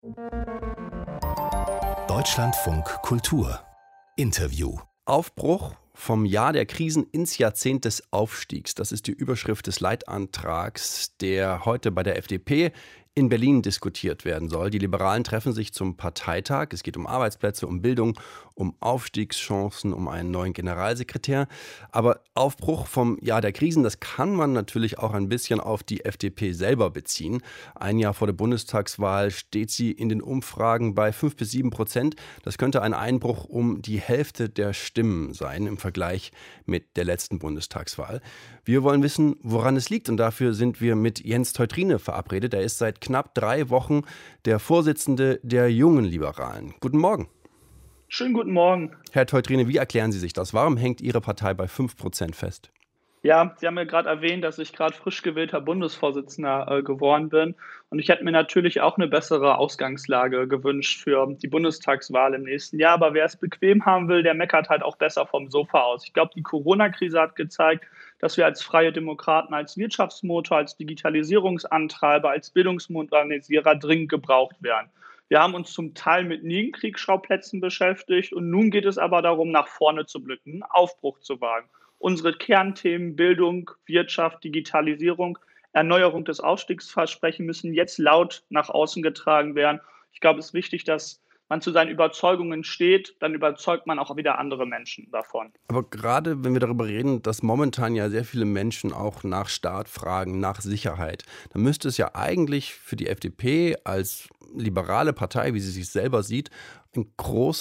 Deutschlandfunk Kultur Interview. Aufbruch vom Jahr der Krisen ins Jahrzehnt des Aufstiegs. Das ist die Überschrift des Leitantrags, der heute bei der FDP in Berlin diskutiert werden soll. Die Liberalen treffen sich zum Parteitag. Es geht um Arbeitsplätze, um Bildung, um Aufstiegschancen, um einen neuen Generalsekretär. Aber Aufbruch vom Jahr der Krisen, das kann man natürlich auch ein bisschen auf die FDP selber beziehen. Ein Jahr vor der Bundestagswahl steht sie in den Umfragen bei 5-7%. Das könnte ein Einbruch um die Hälfte der Stimmen sein im Vergleich mit der letzten Bundestagswahl. Wir wollen wissen, woran es liegt. Und dafür sind wir mit Jens Teutrine verabredet. Er ist seit knapp 3 Wochen der Vorsitzende der Jungen Liberalen. Guten Morgen. Schönen guten Morgen. Herr Teutrine, wie erklären Sie sich das? Warum hängt Ihre Partei bei 5% fest? Ja, Sie haben ja gerade erwähnt, dass ich gerade frisch gewählter Bundesvorsitzender geworden bin. Und ich hätte mir natürlich auch eine bessere Ausgangslage gewünscht für die Bundestagswahl im nächsten Jahr. Aber wer es bequem haben will, der meckert halt auch besser vom Sofa aus. Ich glaube, die Corona-Krise hat gezeigt, dass wir als Freie Demokraten, als Wirtschaftsmotor, als Digitalisierungsantreiber, als Bildungsmodernisierer dringend gebraucht werden. Wir haben uns zum Teil mit Nebenkriegsschauplätzen beschäftigt und nun geht es aber darum, nach vorne zu blicken, einen Aufbruch zu wagen. Unsere Kernthemen Bildung, Wirtschaft, Digitalisierung, Erneuerung des Aufstiegsversprechens müssen jetzt laut nach außen getragen werden. Ich glaube, es ist wichtig, dass man zu seinen Überzeugungen steht, dann überzeugt man auch wieder andere Menschen davon. Aber gerade wenn wir darüber reden, dass momentan ja sehr viele Menschen auch nach Staat fragen, nach Sicherheit, dann müsste es ja eigentlich für die FDP als liberale Partei, wie sie sich selber sieht, ein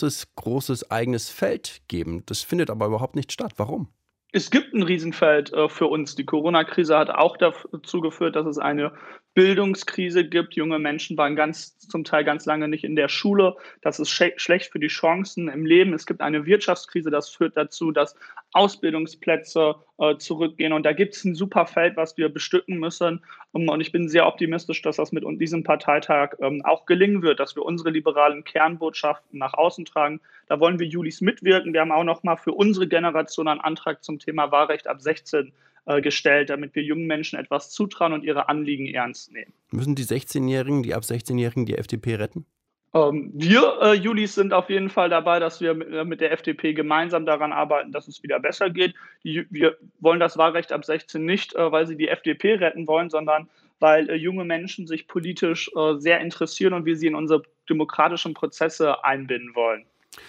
großes eigenes Feld geben. Das findet aber überhaupt nicht statt. Warum? Es gibt ein Riesenfeld für uns. Die Corona-Krise hat auch dazu geführt, dass es eine Bildungskrise gibt. Junge Menschen waren zum Teil ganz lange nicht in der Schule. Das ist schlecht für die Chancen im Leben. Es gibt eine Wirtschaftskrise. Das führt dazu, dass Ausbildungsplätze zurückgehen. Und da gibt es ein super Feld, was wir bestücken müssen. Und ich bin sehr optimistisch, dass das mit diesem Parteitag auch gelingen wird, dass wir unsere liberalen Kernbotschaften nach außen tragen. Da wollen wir Julis mitwirken. Wir haben auch noch mal für unsere Generation einen Antrag zum Thema Wahlrecht ab 16 gestellt, damit wir jungen Menschen etwas zutrauen und ihre Anliegen ernst nehmen. Müssen die 16-Jährigen, die ab 16-Jährigen die FDP retten? Wir Julis sind auf jeden Fall dabei, dass wir mit der FDP gemeinsam daran arbeiten, dass es wieder besser geht. Wir wollen das Wahlrecht ab 16 nicht, weil sie die FDP retten wollen, sondern weil junge Menschen sich politisch sehr interessieren und wir sie in unsere demokratischen Prozesse einbinden wollen.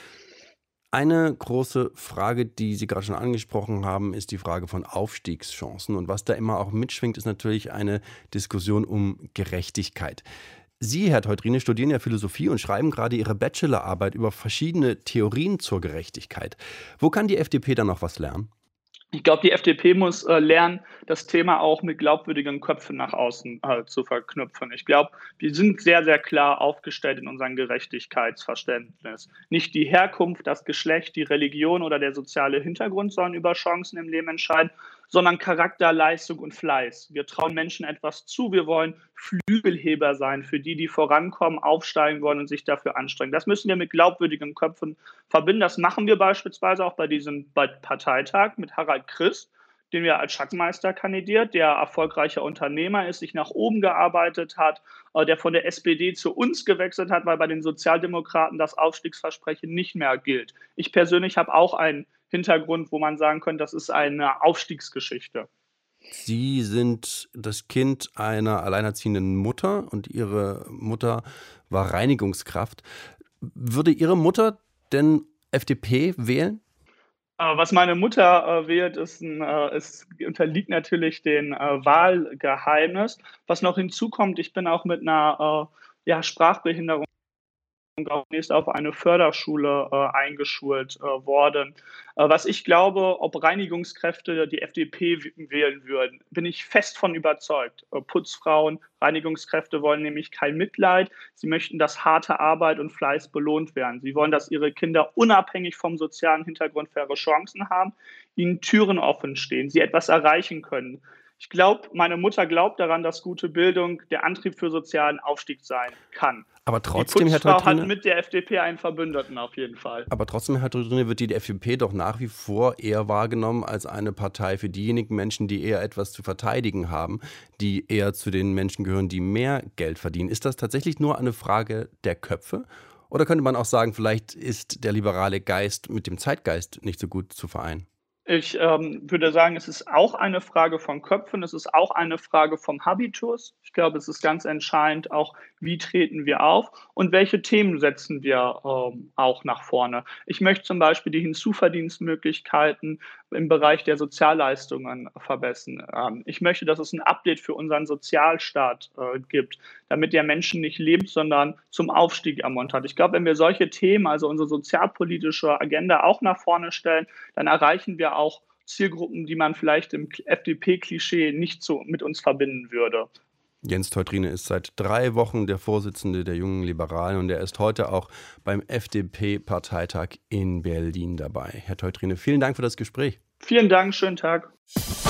Eine große Frage, die Sie gerade schon angesprochen haben, ist die Frage von Aufstiegschancen. Und was da immer auch mitschwingt, ist natürlich eine Diskussion um Gerechtigkeit. Sie, Herr Teutrine, studieren ja Philosophie und schreiben gerade Ihre Bachelorarbeit über verschiedene Theorien zur Gerechtigkeit. Wo kann die FDP da noch was lernen? Ich glaube, die FDP muss lernen, das Thema auch mit glaubwürdigen Köpfen nach außen zu verknüpfen. Ich glaube, wir sind sehr, sehr klar aufgestellt in unserem Gerechtigkeitsverständnis. Nicht die Herkunft, das Geschlecht, die Religion oder der soziale Hintergrund sollen über Chancen im Leben entscheiden, sondern Charakter, Leistung und Fleiß. Wir trauen Menschen etwas zu. Wir wollen Flügelheber sein für die, die vorankommen, aufsteigen wollen und sich dafür anstrengen. Das müssen wir mit glaubwürdigen Köpfen verbinden. Das machen wir beispielsweise auch bei diesem Parteitag mit Harald Christ, den wir als Schatzmeister kandidiert, der erfolgreicher Unternehmer ist, sich nach oben gearbeitet hat, der von der SPD zu uns gewechselt hat, weil bei den Sozialdemokraten das Aufstiegsversprechen nicht mehr gilt. Ich persönlich habe auch einen Hintergrund, wo man sagen könnte, das ist eine Aufstiegsgeschichte. Sie sind das Kind einer alleinerziehenden Mutter und Ihre Mutter war Reinigungskraft. Würde Ihre Mutter denn FDP wählen? Was meine Mutter wählt, es unterliegt natürlich dem Wahlgeheimnis. Was noch hinzukommt, ich bin auch mit einer Sprachbehinderung auch nächst auf eine Förderschule eingeschult worden. Was ich glaube, ob Reinigungskräfte die FDP wählen würden, bin ich fest von überzeugt. Putzfrauen, Reinigungskräfte wollen nämlich kein Mitleid. Sie möchten, dass harte Arbeit und Fleiß belohnt werden. Sie wollen, dass ihre Kinder unabhängig vom sozialen Hintergrund faire Chancen haben, ihnen Türen offen stehen, sie etwas erreichen können. Ich glaube, meine Mutter glaubt daran, dass gute Bildung der Antrieb für sozialen Aufstieg sein kann. Aber Die trotzdem, Herr Putzfrau hat Teutrine, mit der FDP einen Verbündeten auf jeden Fall. wird die FDP doch nach wie vor eher wahrgenommen als eine Partei für diejenigen Menschen, die eher etwas zu verteidigen haben, die eher zu den Menschen gehören, die mehr Geld verdienen. Ist das tatsächlich nur eine Frage der Köpfe? Oder könnte man auch sagen, vielleicht ist der liberale Geist mit dem Zeitgeist nicht so gut zu vereinen? Ich würde sagen, es ist auch eine Frage von Köpfen, es ist auch eine Frage vom Habitus. Ich glaube, es ist ganz entscheidend auch, wie treten wir auf und welche Themen setzen wir auch nach vorne. Ich möchte zum Beispiel die Hinzuverdienstmöglichkeiten im Bereich der Sozialleistungen verbessern. Ich möchte, dass es ein Update für unseren Sozialstaat gibt, damit der Menschen nicht lebt, sondern zum Aufstieg ermuntert. Ich glaube, wenn wir solche Themen, also unsere sozialpolitische Agenda auch nach vorne stellen, dann erreichen wir auch Zielgruppen, die man vielleicht im FDP-Klischee nicht so mit uns verbinden würde. Jens Teutrine ist seit 3 Wochen der Vorsitzende der Jungen Liberalen und er ist heute auch beim FDP-Parteitag in Berlin dabei. Herr Teutrine, vielen Dank für das Gespräch. Vielen Dank, schönen Tag.